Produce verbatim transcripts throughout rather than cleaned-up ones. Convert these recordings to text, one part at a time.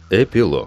Эпилог.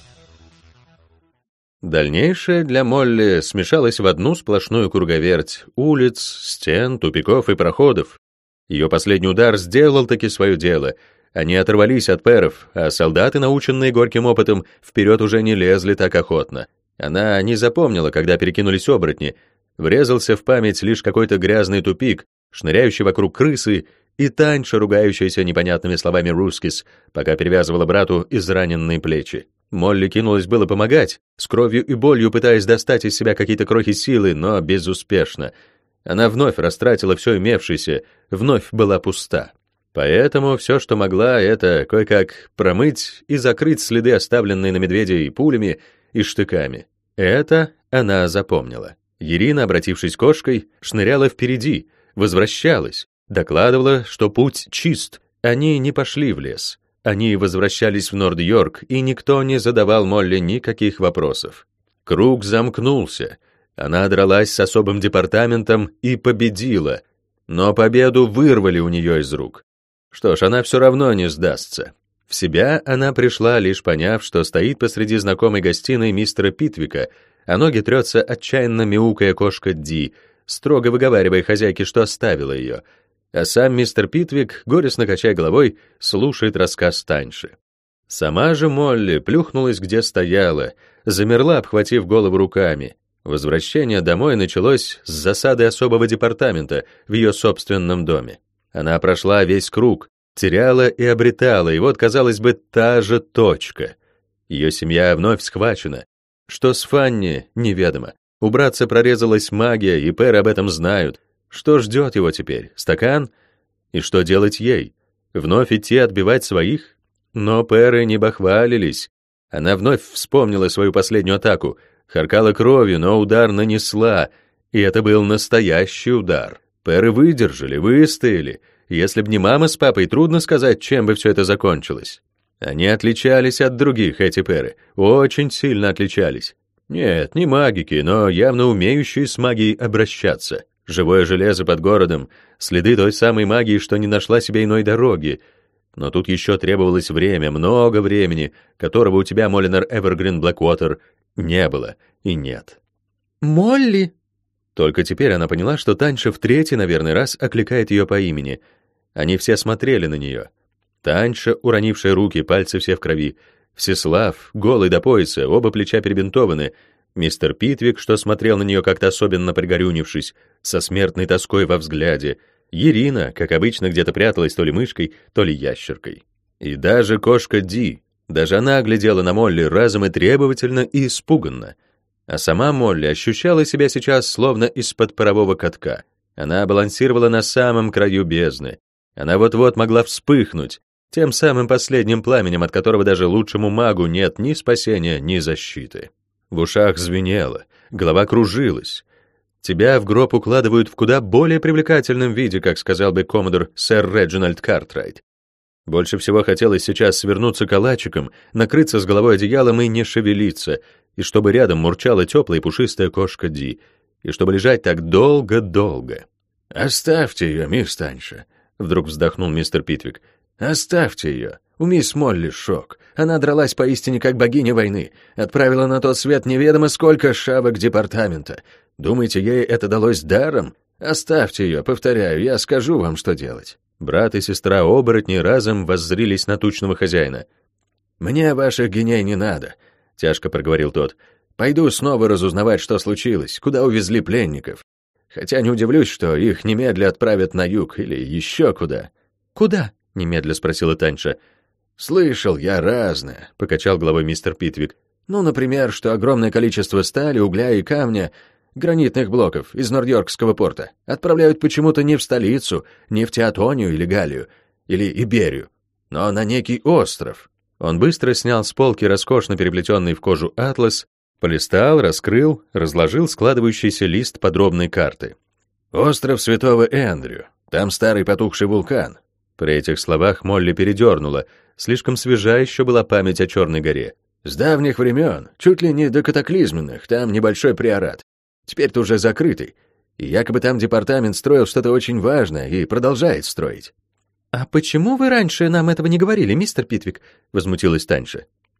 Дальнейшее для Молли смешалось в одну сплошную круговерть улиц, стен, тупиков и проходов. Ее последний удар сделал таки свое дело. Они оторвались от пэров, а солдаты, наученные горьким опытом, вперед уже не лезли так охотно. Она не запомнила, когда перекинулись оборотни. Врезался в память лишь какой-то грязный тупик, шныряющий вокруг крысы, и Таньша, ругающаяся непонятными словами русскис, пока перевязывала брату израненные плечи. Молли кинулась было помогать, с кровью и болью пытаясь достать из себя какие-то крохи силы, но безуспешно. Она вновь растратила все имевшееся, вновь была пуста. Поэтому все, что могла, это кое-как промыть и закрыть следы, оставленные на медведе и пулями, и штыками. Это она запомнила. Ирина, обратившись кошкой, шныряла впереди, возвращалась, докладывала, что путь чист. Они не пошли в лес. Они возвращались в Норд-Йорк, и никто не задавал Молли никаких вопросов. Круг замкнулся. Она дралась с особым департаментом и победила, но победу вырвали у нее из рук. Что ж, она все равно не сдастся. В себя она пришла, лишь поняв, что стоит посреди знакомой гостиной мистера Питвика, а ноги трется отчаянно мяукая кошка Ди, строго выговаривая хозяйке, что оставила ее, а сам мистер Питвик, горестно качая головой, слушает рассказ Таньши. Сама же Молли плюхнулась, где стояла, замерла, обхватив голову руками. Возвращение домой началось с засады особого департамента в ее собственном доме. Она прошла весь круг, теряла и обретала, и вот, казалось бы, та же точка. Ее семья вновь схвачена. Что с Фанни, неведомо. У братца прорезалась магия, и пэры об этом знают. Что ждет его теперь? Стакан? И что делать ей? Вновь идти отбивать своих? Но пэры не бахвалились. Она вновь вспомнила свою последнюю атаку, харкала кровью, но удар нанесла, и это был настоящий удар. Пэры выдержали, выстояли. Если б не мама с папой, трудно сказать, чем бы все это закончилось. Они отличались от других, эти пэры, очень сильно отличались. Нет, не магики, но явно умеющие с магией обращаться. Живое железо под городом, следы той самой магии, что не нашла себе иной дороги. Но тут еще требовалось время, много времени, которого у тебя, Молинар Эвергрин Блэквотер, не было и нет. «Молли!» Только теперь она поняла, что Таньша в третий, наверное, раз окликает ее по имени. Они все смотрели на нее. Таньша, уронившая руки, пальцы все в крови. Всеслав, голый до пояса, оба плеча перебинтованы. Мистер Питвик, что смотрел на нее как-то особенно пригорюнившись, со смертной тоской во взгляде. Ирина, как обычно, где-то пряталась то ли мышкой, то ли ящеркой. И даже кошка Ди. Даже она глядела на Молли разом и требовательно, и испуганно. А сама Молли ощущала себя сейчас словно из-под парового катка. Она балансировала на самом краю бездны. Она вот-вот могла вспыхнуть, тем самым последним пламенем, от которого даже лучшему магу нет ни спасения, ни защиты. В ушах звенело, голова кружилась. Тебя в гроб укладывают в куда более привлекательном виде, как сказал бы коммодор сэр Реджинальд Картрайт. Больше всего хотелось сейчас свернуться калачиком, накрыться с головой одеялом и не шевелиться, и чтобы рядом мурчала теплая и пушистая кошка Ди, и чтобы лежать так долго-долго. «Оставьте ее, мисс Таньша», — вдруг вздохнул мистер Питвик. «Оставьте ее. У мисс Молли шок. Она дралась поистине как богиня войны, отправила на тот свет неведомо сколько шавок департамента. Думаете, ей это далось даром? Оставьте ее, повторяю, я скажу вам, что делать». Брат и сестра оборотни разом воззрились на тучного хозяина. «Мне ваших геней не надо», — тяжко проговорил тот. «Пойду снова разузнавать, что случилось, куда увезли пленников. Хотя не удивлюсь, что их немедля отправят на юг или еще куда». «Куда?» — немедля спросила Таньша. «Слышал я разное», — покачал головой мистер Питвик. «Ну, например, что огромное количество стали, угля и камня, гранитных блоков из Норд-Йоркского порта отправляют почему-то не в столицу, не в Теотонию или Галлию, или Иберию, но на некий остров». Он быстро снял с полки роскошно переплетенный в кожу атлас, полистал, раскрыл, разложил складывающийся лист подробной карты. «Остров Святого Эндрю. Там старый потухший вулкан». При этих словах Молли передернула, слишком свежа еще была память о Черной горе. «С давних времен, чуть ли не до катаклизменных, там небольшой приорат. Теперь-то уже закрытый. И якобы там департамент строил что-то очень важное и продолжает строить». «А почему вы раньше нам этого не говорили, мистер Питвик?» — возмутилась Таньша.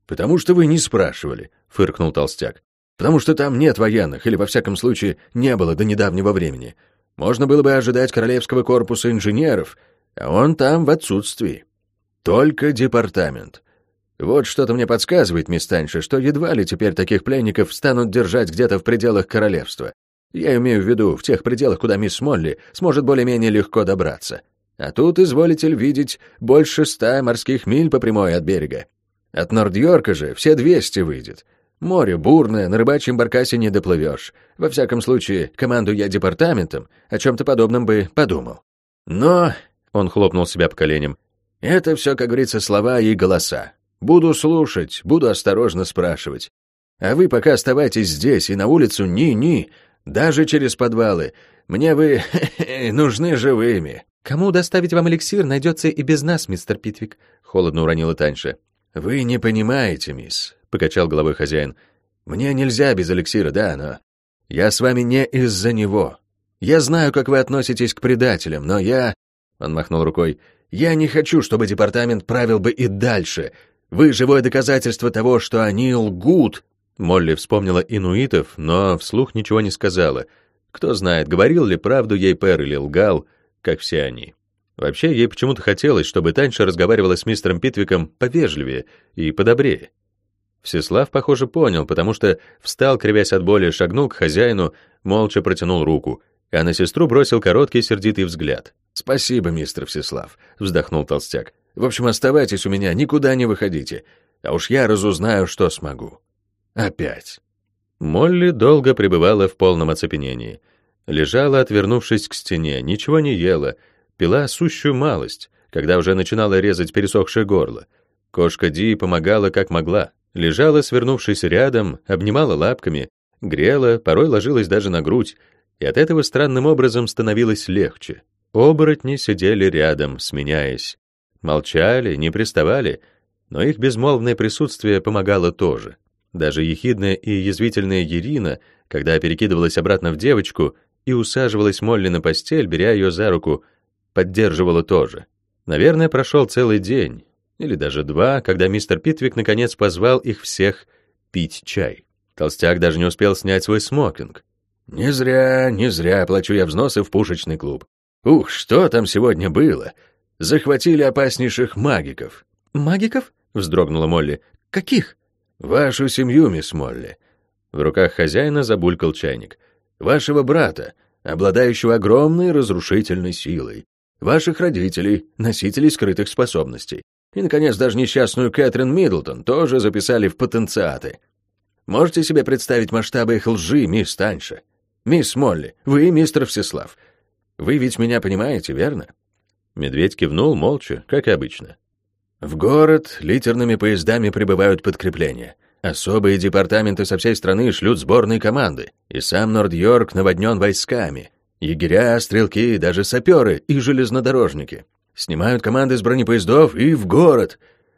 «Потому что вы не спрашивали», — фыркнул толстяк. «Потому что там нет военных, или, во всяком случае, не было до недавнего времени. Можно было бы ожидать Королевского корпуса инженеров, а он там в отсутствии. Только департамент. Вот что-то мне подсказывает, мисс Таньша, что едва ли теперь таких пленников станут держать где-то в пределах королевства. Я имею в виду в тех пределах, куда мисс Молли сможет более-менее легко добраться. А тут, изволите ли видеть, больше ста морских миль по прямой от берега. От Норд-Йорка же все двести выйдет. Море бурное, на рыбачьем баркасе не доплывешь. Во всяком случае, командую я департаментом, о чем-то подобном бы подумал. Но, — он хлопнул себя по коленям, — это все, как говорится, слова и голоса. Буду слушать, буду осторожно спрашивать. А вы пока оставайтесь здесь и на улицу ни-ни, даже через подвалы. Мне вы нужны живыми». «Кому доставить вам эликсир, найдется и без нас, мистер Питвик», — холодно уронила Таньша. «Вы не понимаете, мисс», — покачал головой хозяин. «Мне нельзя без эликсира, да, но я с вами не из-за него. Я знаю, как вы относитесь к предателям, но я...» Он махнул рукой. «Я не хочу, чтобы департамент правил бы и дальше. Вы живое доказательство того, что они лгут». Молли вспомнила инуитов, но вслух ничего не сказала. Кто знает, говорил ли правду ей Пэр или лгал, как все они. Вообще, ей почему-то хотелось, чтобы Таньша разговаривала с мистером Питвиком повежливее и подобрее. Всеслав, похоже, понял, потому что встал, кривясь от боли, шагнул к хозяину, молча протянул руку, а на сестру бросил короткий сердитый взгляд. «Спасибо, мистер Всеслав», — вздохнул толстяк. «В общем, оставайтесь у меня, никуда не выходите, а уж я разузнаю, что смогу. Опять». Молли долго пребывала в полном оцепенении. Лежала, отвернувшись к стене, ничего не ела, пила сущую малость, когда уже начинала резать пересохшее горло. Кошка Ди помогала как могла. Лежала, свернувшись рядом, обнимала лапками, грела, порой ложилась даже на грудь, и от этого странным образом становилось легче. Оборотни сидели рядом, сменяясь. Молчали, не приставали, но их безмолвное присутствие помогало тоже. Даже ехидная и язвительная Ирина, когда перекидывалась обратно в девочку и усаживалась Молли на постель, беря ее за руку, поддерживала тоже. Наверное, прошел целый день, или даже два, когда мистер Питвик наконец позвал их всех пить чай. Толстяк даже не успел снять свой смокинг. «Не зря, не зря плачу я взносы в пушечный клуб. Ух, что там сегодня было! Захватили опаснейших магиков». «Магиков?» — вздрогнула Молли. «Каких?» «Вашу семью, мисс Молли». В руках хозяина забулькал чайник. «Вашего брата, обладающего огромной разрушительной силой. Ваших родителей, носителей скрытых способностей. И, наконец, даже несчастную Кэтрин Миддлтон тоже записали в потенциаты. Можете себе представить масштабы их лжи, мисс Таньша? Мисс Молли, вы мистер Всеслав. Вы ведь меня понимаете, верно?» Медведь кивнул молча, как и обычно. «В город литерными поездами прибывают подкрепления. Особые департаменты со всей страны шлют сборные команды, и сам Норд-Йорк наводнен войсками. Егеря, стрелки, даже саперы и железнодорожники. Снимают команды с бронепоездов и в город.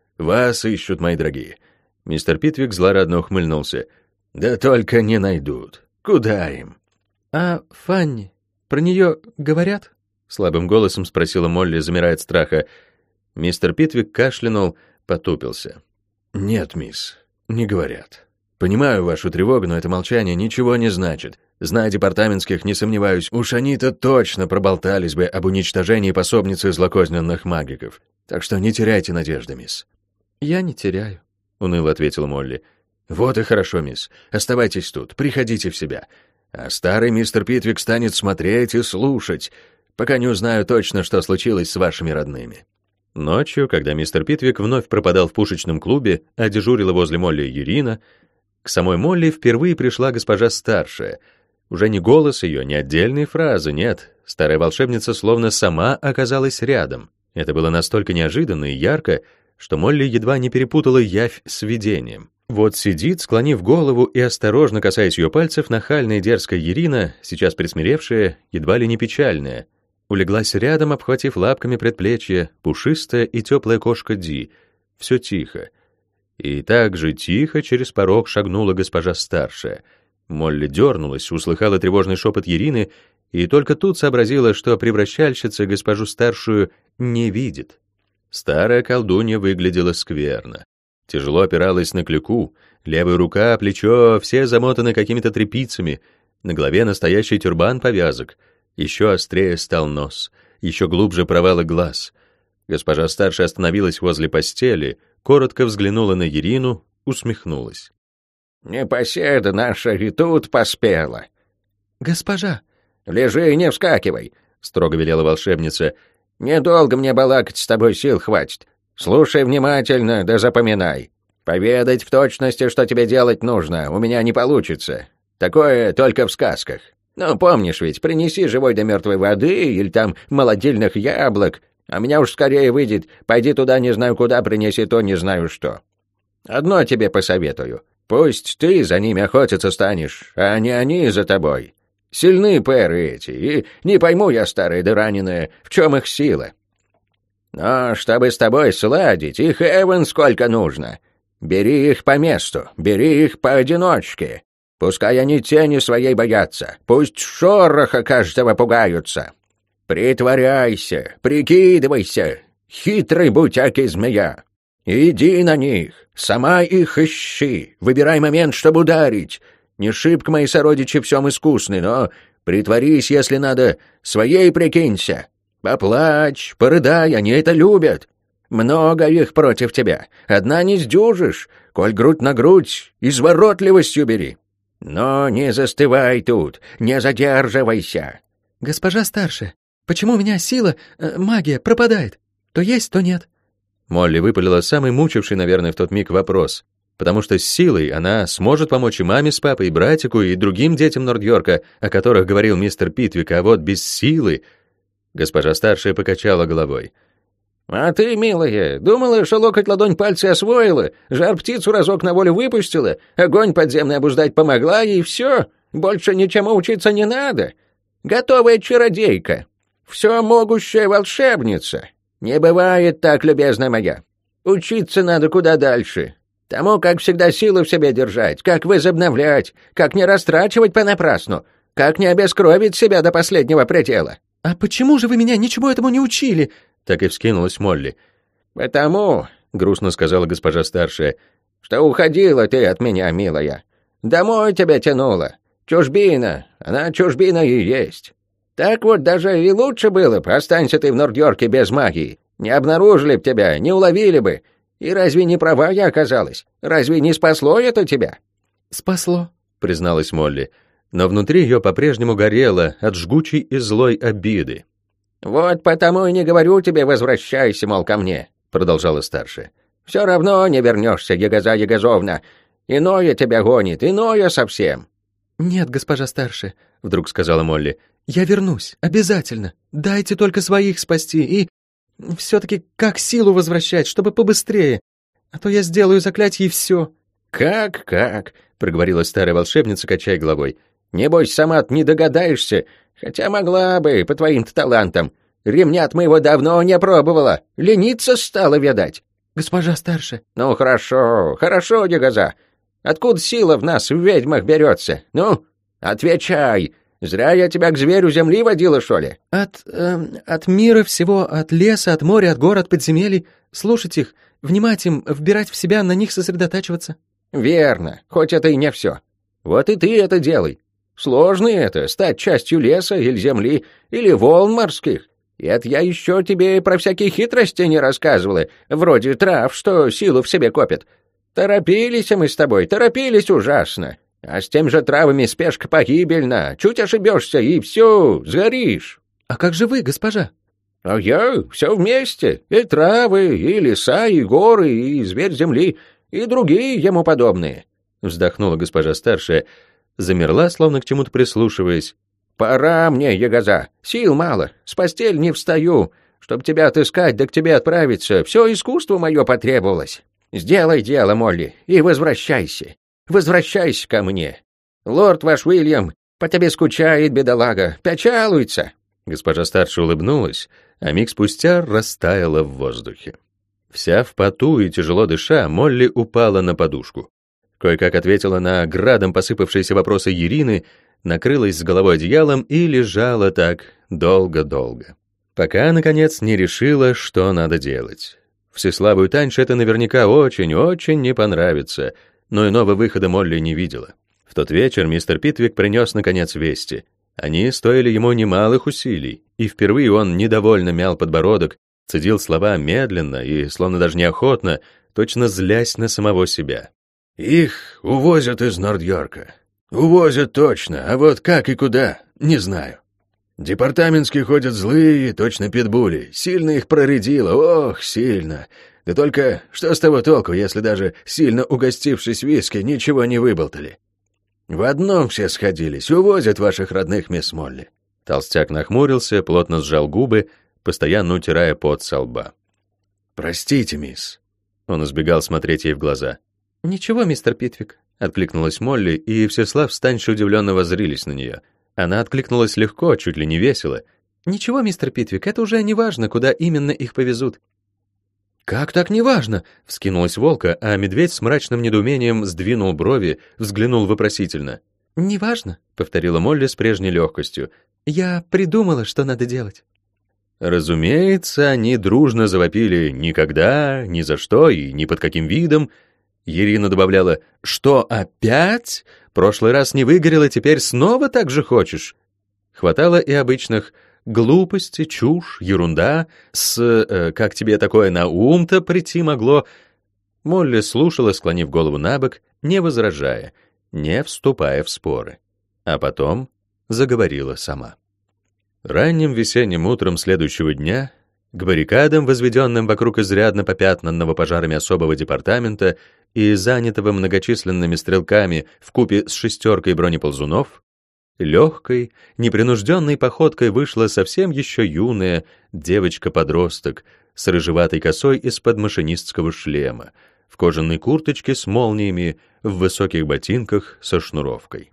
Вас ищут, мои дорогие». Мистер Питвик злорадно ухмыльнулся. «Да только не найдут. Куда им?» «А Фанни, про нее говорят?» Слабым голосом спросила Молли, замирая от страха. Мистер Питвик кашлянул, потупился. «Нет, мисс, не говорят. Понимаю вашу тревогу, но это молчание ничего не значит. Зная департаментских, не сомневаюсь, уж они-то точно проболтались бы об уничтожении пособницы злокозненных магиков. Так что не теряйте надежды, мисс». «Я не теряю», — уныло ответила Молли. «Вот и хорошо, мисс. Оставайтесь тут, приходите в себя. А старый мистер Питвик станет смотреть и слушать, пока не узнаю точно, что случилось с вашими родными». Ночью, когда мистер Питвик вновь пропадал в пушечном клубе, а дежурила возле Молли Ирина, к самой Молли впервые пришла госпожа старшая. Уже не голос ее, не отдельные фразы, нет. Старая волшебница словно сама оказалась рядом. Это было настолько неожиданно и ярко, что Молли едва не перепутала явь с видением. Вот сидит, склонив голову и осторожно касаясь ее пальцев, нахальная и дерзкая Ирина, сейчас присмиревшая, едва ли не печальная. Улеглась рядом, обхватив лапками предплечье, пушистая и теплая кошка Ди. Все тихо. И так же тихо через порог шагнула госпожа старшая. Молли дернулась, услыхала тревожный шепот Ирины и только тут сообразила, что превращальщица госпожу старшую не видит. Старая колдунья выглядела скверно. Тяжело опиралась на клюку, левая рука, плечо, все замотаны какими-то тряпицами, на голове настоящий тюрбан повязок, еще острее стал нос, еще глубже провалы глаз. Госпожа старшая остановилась возле постели, коротко взглянула на Ирину, усмехнулась. «Непоседа наша и тут поспела». «Госпожа!» «Лежи и не вскакивай», — строго велела волшебница. «Недолго мне балакать с тобой сил хватит. Слушай внимательно, да запоминай. Поведать в точности, что тебе делать нужно, у меня не получится. Такое только в сказках. Ну, помнишь ведь, принеси живой да мертвой воды или там молодильных яблок, а меня уж скорее выйдет, пойди туда не знаю куда, принеси то не знаю что. Одно тебе посоветую. Пусть ты за ними охотиться станешь, а не они за тобой. Сильны пэры эти, и не пойму я, старые да раненые, в чем их сила. Но чтобы с тобой сладить, их эван сколько нужно. Бери их по месту, бери их поодиночке. Пускай они тени своей боятся, пусть шороха каждого пугаются. Притворяйся, прикидывайся, хитрый будь, аки змея. Иди на них, сама их ищи, выбирай момент, чтобы ударить. Не шибко мои сородичи всем искусны, но притворись, если надо, своей прикинься. Поплачь, порыдай, они это любят. Много их против тебя, одна не сдюжишь, коль грудь на грудь, изворотливостью бери. Но не застывай тут, не задерживайся». «Госпожа старшая, почему у меня сила, э, магия пропадает? То есть, то нет». Молли выпалила самый мучивший, наверное, в тот миг вопрос, потому что с силой она сможет помочь и маме с папой, и братику, и другим детям Нордьорка, о которых говорил мистер Питвик, а вот без силы... Госпожа старшая покачала головой. «А ты, милая, думала, что локоть ладонь пальцы освоила, жар-птицу разок на волю выпустила, огонь подземный обуздать помогла, и все, больше ничему учиться не надо. Готовая чародейка, все могущая волшебница. Не бывает так, любезная моя. Учиться надо куда дальше. Тому, как всегда, силу в себе держать, как возобновлять, как не растрачивать понапрасну, как не обескровить себя до последнего предела». «А почему же вы меня ничего этому не учили?» Так и вскинулась Молли. «Потому, — грустно сказала госпожа старшая, — что уходила ты от меня, милая. Домой тебя тянуло. Чужбина, она чужбина и есть. Так вот даже и лучше было бы, останься ты в Нордьорке без магии. Не обнаружили б тебя, не уловили бы. И разве не права я оказалась? Разве не спасло это тебя?» «Спасло», — призналась Молли, но внутри ее по-прежнему горело от жгучей и злой обиды. «Вот потому и не говорю тебе возвращайся, мол, ко мне», — продолжала старшая. «Все равно не вернешься, Ягоза Ягозовна. Иное тебя гонит, иное совсем». «Нет, госпожа старшая», — вдруг сказала Молли, — «я вернусь, обязательно. Дайте только своих спасти и... все-таки как силу возвращать, чтобы побыстрее. А то я сделаю заклятие и все». «Как, как?» — проговорила старая волшебница, качая головой. «Небось, сама-то не догадаешься, хотя могла бы, по твоим-то талантам. Ремня-то моего давно не пробовала, лениться стала, видать». «Госпожа старшая». «Ну, хорошо, хорошо, Ягоза. Откуда сила в нас, в ведьмах, берется? Ну, отвечай. Зря я тебя к зверю земли водила, что ли?» «От... Э, от мира всего, от леса, от моря, от гор, от подземелий. Слушать их, внимать им, вбирать в себя, на них сосредотачиваться». «Верно, хоть это и не все. Вот и ты это делай. Сложно это, стать частью леса или земли, или волн морских. И это я еще тебе про всякие хитрости не рассказывала, вроде трав, что силу в себе копят. Торопились мы с тобой, торопились ужасно. А с тем же травами спешка погибельна. Чуть ошибешься, и все, сгоришь». «А как же вы, госпожа?» «А я все вместе. И травы, и леса, и горы, и зверь земли, и другие ему подобные». Вздохнула госпожа старшая, замерла, словно к чему-то прислушиваясь. «Пора мне, Ягоза, сил мало, с постель не встаю. Чтоб тебя отыскать, да к тебе отправиться, все искусство мое потребовалось. Сделай дело, Молли, и возвращайся. Возвращайся ко мне. Лорд ваш Уильям по тебе скучает, бедолага, печалуется». Госпожа старшая улыбнулась, а миг спустя растаяла в воздухе. Вся в поту и тяжело дыша, Молли упала на подушку. Кое-как ответила на градом посыпавшиеся вопросы Ирины, накрылась с головой одеялом и лежала так долго-долго, пока, наконец, не решила, что надо делать. Всеславу и Таньше это наверняка очень-очень не понравится, но иного выхода Молли не видела. В тот вечер мистер Питвик принес, наконец, вести. Они стоили ему немалых усилий, и впервые он недовольно мял подбородок, цедил слова медленно и, словно даже неохотно, точно злясь на самого себя. «Их увозят из Норд-Йорка. Увозят точно, а вот как и куда, не знаю. Департаментские ходят злые, точно питбули. Сильно их проредило, ох, сильно. Да только что с того толку, если даже сильно угостившись виски, ничего не выболтали? В одном все сходились, увозят ваших родных, мисс Молли». Толстяк нахмурился, плотно сжал губы, постоянно утирая пот со лба. «Простите, мисс». Он избегал смотреть ей в глаза. «Ничего, мистер Питвик», — откликнулась Молли, и Всеслав с Таньшей удивленно воззрились на нее. Она откликнулась легко, чуть ли не весело. «Ничего, мистер Питвик, это уже не важно, куда именно их повезут». «Как так неважно?» — вскинулась Волка, а медведь с мрачным недоумением сдвинул брови, взглянул вопросительно. «Неважно», — повторила Молли с прежней легкостью. «Я придумала, что надо делать». Разумеется, они дружно завопили «никогда», «ни за что» и «ни под каким видом». Ирина добавляла «что, опять? Прошлый раз не выгорело, теперь снова так же хочешь?» Хватало и обычных глупости, чушь, ерунда, с э, «как тебе такое на ум-то прийти могло?» Молли слушала, склонив голову на бок, не возражая, не вступая в споры. А потом заговорила сама. Ранним весенним утром следующего дня к баррикадам, возведенным вокруг изрядно попятнанного пожарами особого департамента и занятого многочисленными стрелками вкупе с шестеркой бронеползунов, легкой, непринужденной походкой вышла совсем еще юная девочка-подросток с рыжеватой косой из-под машинистского шлема, в кожаной курточке с молниями, в высоких ботинках со шнуровкой.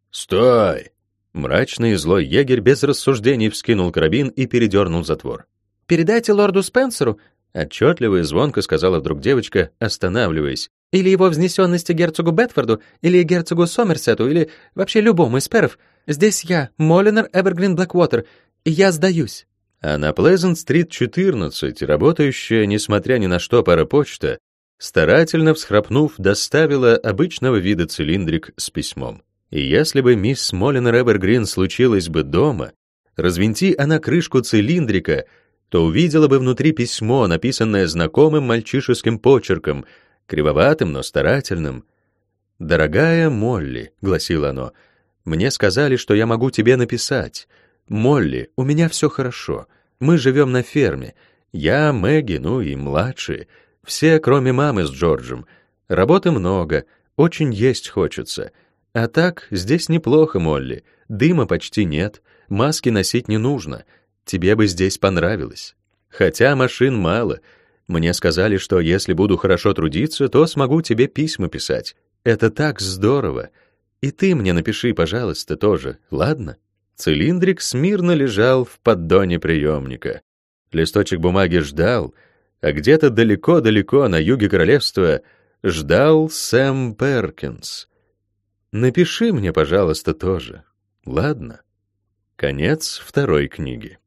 «Стой!» Мрачный и злой егерь без рассуждений вскинул карабин и передернул затвор. «Передайте лорду Спенсеру», — отчетливо и звонко сказала вдруг девочка, останавливаясь, «или его взнесенности герцогу Бетфорду, или герцогу Сомерсету, или вообще любому из перов. Здесь я, Молинар Эвергрин Блэквотер, и я сдаюсь». А на Плезант-стрит четырнадцать, работающая, несмотря ни на что, паропочта, старательно всхрапнув, доставила обычного вида цилиндрик с письмом. И если бы мисс Молинар Эвергрин случилась бы дома, развинти она крышку цилиндрика, то увидела бы внутри письмо, написанное знакомым мальчишеским почерком, кривоватым, но старательным. «Дорогая Молли», — гласило оно, — «мне сказали, что я могу тебе написать. Молли, у меня все хорошо. Мы живем на ферме. Я, Мэгги, ну и младшие. Все, кроме мамы с Джорджем. Работы много, очень есть хочется. А так, здесь неплохо, Молли. Дыма почти нет, маски носить не нужно. Тебе бы здесь понравилось. Хотя машин мало. Мне сказали, что если буду хорошо трудиться, то смогу тебе письма писать. Это так здорово. И ты мне напиши, пожалуйста, тоже, ладно?» Цилиндрик смирно лежал в поддоне приемника. Листочек бумаги ждал, а где-то далеко-далеко на юге королевства ждал Сэм Перкинс. «Напиши мне, пожалуйста, тоже, ладно?» Конец второй книги.